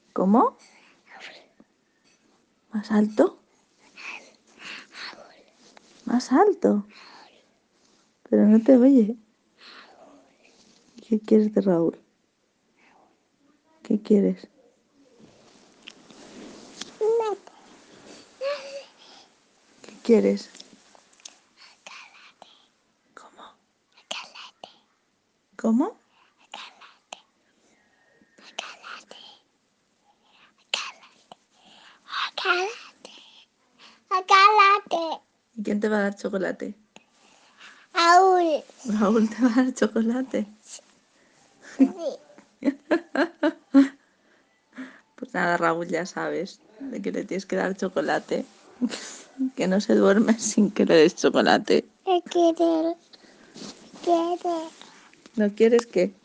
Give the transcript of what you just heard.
¿Cómo? ¿Más alto? ¿Más alto? Pero no te oye. ¿Qué quieres de Raúl? ¿Qué quieres? ¿Qué quieres? ¿Cómo? ¿Cómo? Chocolate. ¿Y quién te va a dar chocolate? Raúl. Raúl te va a dar chocolate. Sí. Pues nada, Raúl, ya sabes de que le tienes que dar chocolate. Que no se duerme sin que le des chocolate. ¿Qué quiere? ¿Quiere? ¿No quieres qué?